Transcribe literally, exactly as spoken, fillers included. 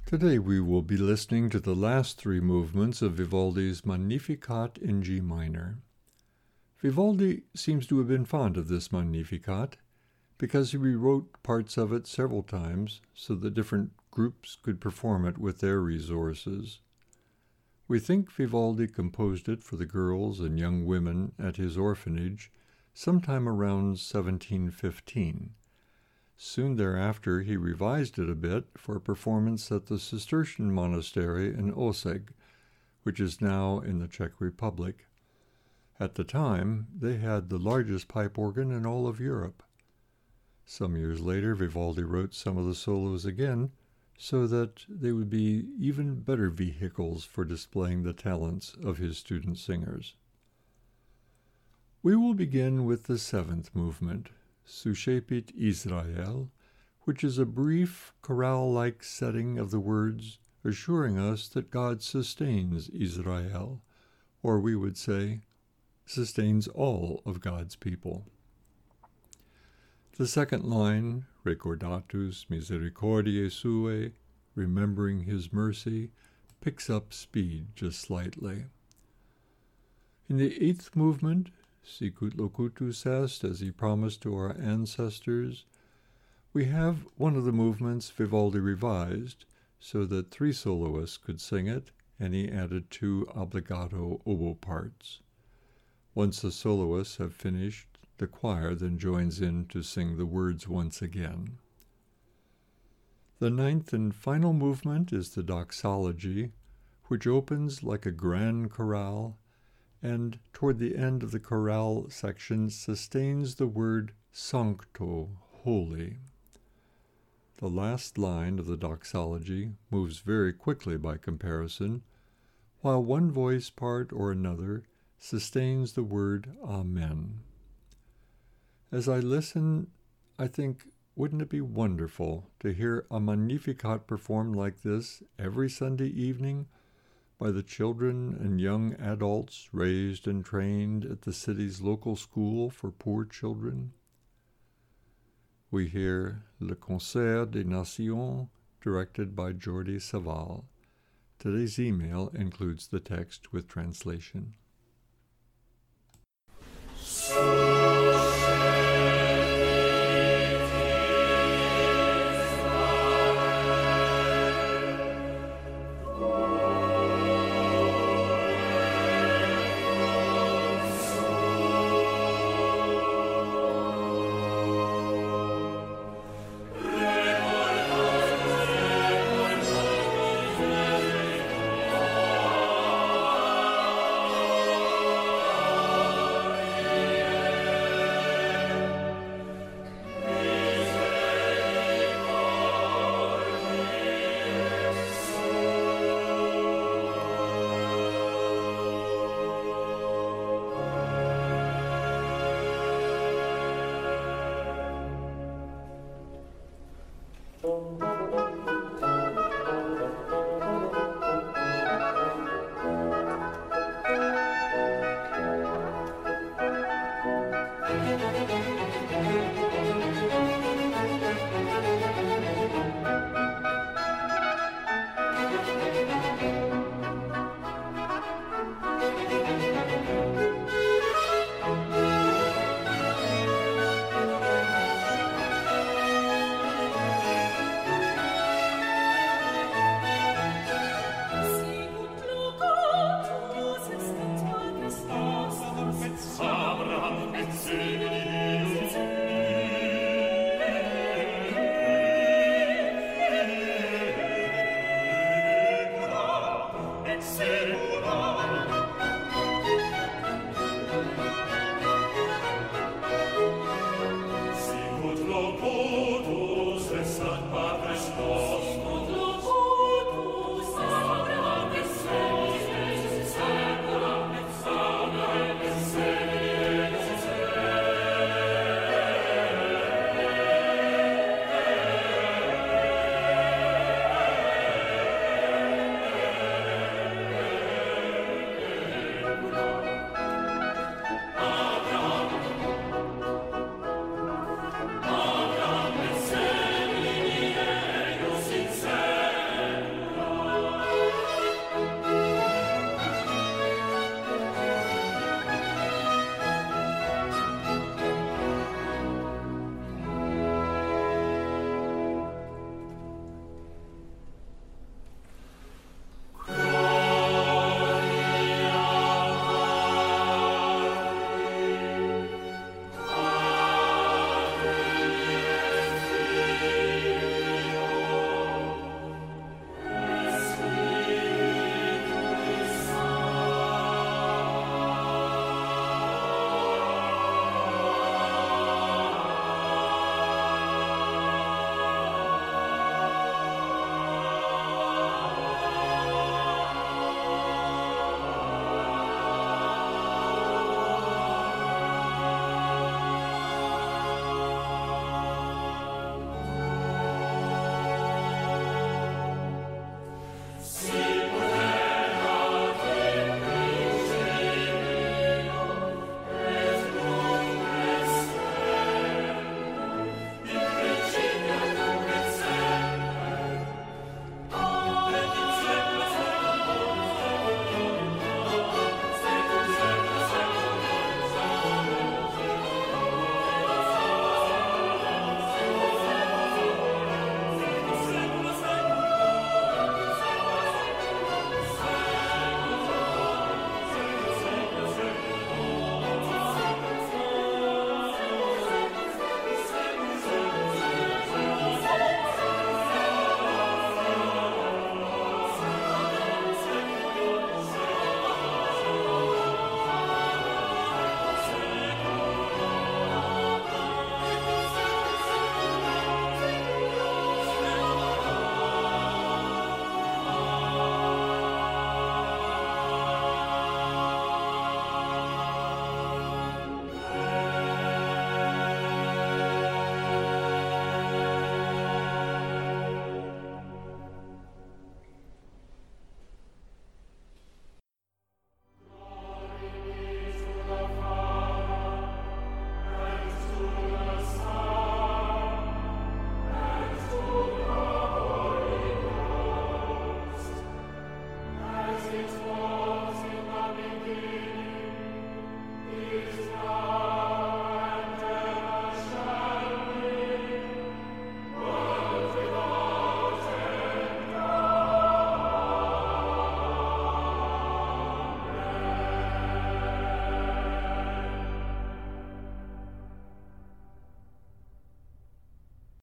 Today we will be listening to the last three movements of Vivaldi's Magnificat in G minor. Vivaldi seems to have been fond of this Magnificat because he rewrote parts of it several times so that different groups could perform it with their resources. We think Vivaldi composed it for the girls and young women at his orphanage sometime around seventeen fifteen. Soon thereafter, he revised it a bit for performance at the Cistercian monastery in Oseg, which is now in the Czech Republic. At the time, they had the largest pipe organ in all of Europe. Some years later, Vivaldi wrote some of the solos again so that they would be even better vehicles for displaying the talents of his student singers. We will begin with the seventh movement, Sushepit Israel, which is a brief chorale-like setting of the words assuring us that God sustains Israel, or we would say, sustains all of God's people. The second line, Recordatus misericordiae suae, remembering his mercy, picks up speed just slightly. In the eighth movement, Sicut locutus est, as he promised to our ancestors, we have one of the movements Vivaldi revised so that three soloists could sing it, and he added two obbligato oboe parts. Once the soloists have finished, the choir then joins in to sing the words once again. The ninth and final movement is the doxology, which opens like a grand chorale, and toward the end of the chorale section sustains the word sancto, holy. The last line of the doxology moves very quickly by comparison, while one voice part or another sustains the word amen. As I listen, I think, wouldn't it be wonderful to hear a Magnificat performed like this every Sunday evening by the children and young adults raised and trained at the city's local school for poor children? We hear Le Concert des Nations, directed by Jordi Savall. Today's email includes the text with translation. Sicut locutus est ad Patris nostrum,